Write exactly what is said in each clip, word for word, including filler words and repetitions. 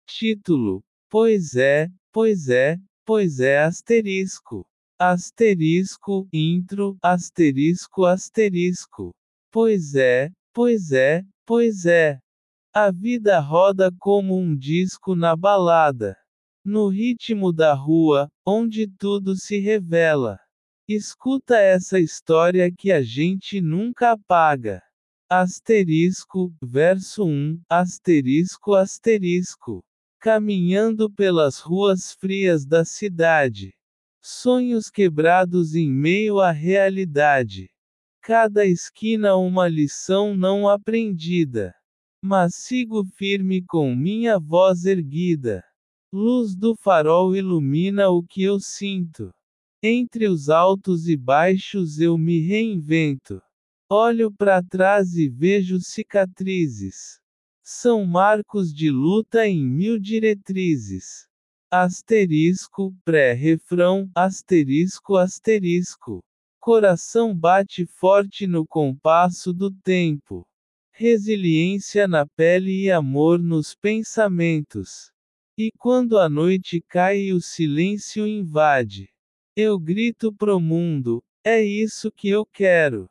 Título: Pois é, pois é, pois é asterisco. Asterisco, intro, asterisco asterisco. Pois é, pois é, pois é. A vida roda como um disco na balada. No ritmo da rua, onde tudo se revela. Escuta essa história que a gente nunca apaga. Asterisco, verso um, asterisco asterisco. Caminhando pelas ruas frias da cidade. Sonhos quebrados em meio à realidade. Cada esquina uma lição não aprendida. Mas sigo firme com minha voz erguida. Luz do farol ilumina o que eu sinto. Entre os altos e baixos eu me reinvento. Olho para trás e vejo cicatrizes. São marcos de luta em mil diretrizes. Asterisco, pré-refrão, asterisco asterisco. Coração bate forte no compasso do tempo. Resiliência na pele e amor nos pensamentos. E quando a noite cai e o silêncio invade, eu grito pro mundo, é isso que eu quero.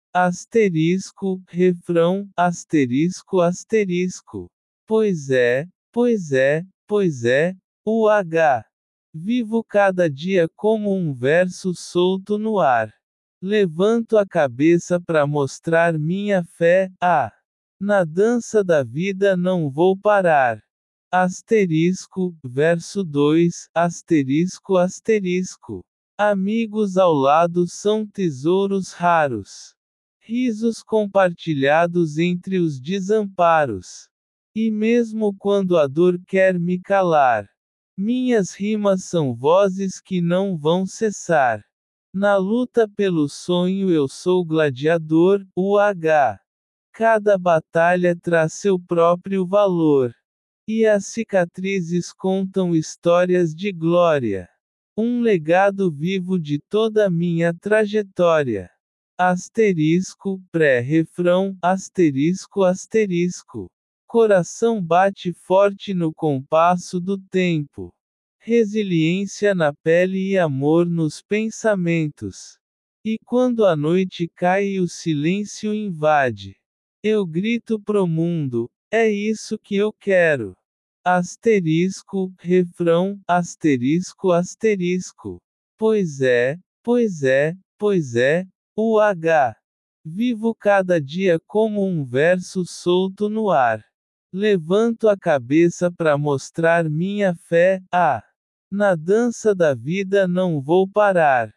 Asterisco, refrão, asterisco asterisco. Pois é, pois é, pois é, U H. Vivo cada dia como um verso solto no ar. Levanto a cabeça para mostrar minha fé, ah! Na dança da vida não vou parar. Asterisco, verso dois, asterisco asterisco. Amigos ao lado são tesouros raros. Risos compartilhados entre os desamparos. E mesmo quando a dor quer me calar, minhas rimas são vozes que não vão cessar. Na luta pelo sonho eu sou gladiador, U H. Cada batalha traz seu próprio valor. E as cicatrizes contam histórias de glória. Um legado vivo de toda minha trajetória. Asterisco, pré-refrão, asterisco asterisco. Coração bate forte no compasso do tempo. Resiliência na pele e amor nos pensamentos. E quando a noite cai e o silêncio invade, eu grito pro mundo, é isso que eu quero. Asterisco, refrão, asterisco asterisco. Pois é, pois é, pois é, U H. Vivo cada dia como um verso solto no ar. Levanto a cabeça para mostrar minha fé, ah! Na dança da vida não vou parar.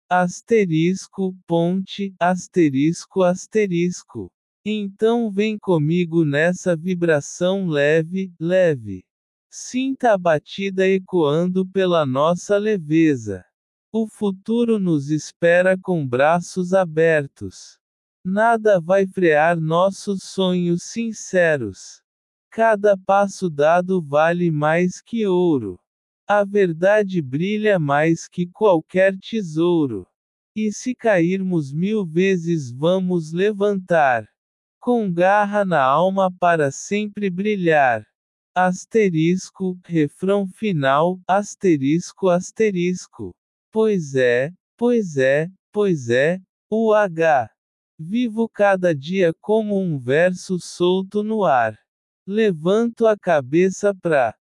Asterisco, ponte, asterisco asterisco. Então vem comigo nessa vibração leve, leve. Sinta a batida ecoando pela nossa leveza. O futuro nos espera com braços abertos. Nada vai frear nossos sonhos sinceros. Cada passo dado vale mais que ouro. A verdade brilha mais que qualquer tesouro. E se cairmos mil vezes vamos levantar. Com garra na alma para sempre brilhar. Asterisco, refrão final, asterisco asterisco. Pois é, pois é, pois é, U H. Vivo cada dia como um verso solto no ar. Levanto a cabeça pra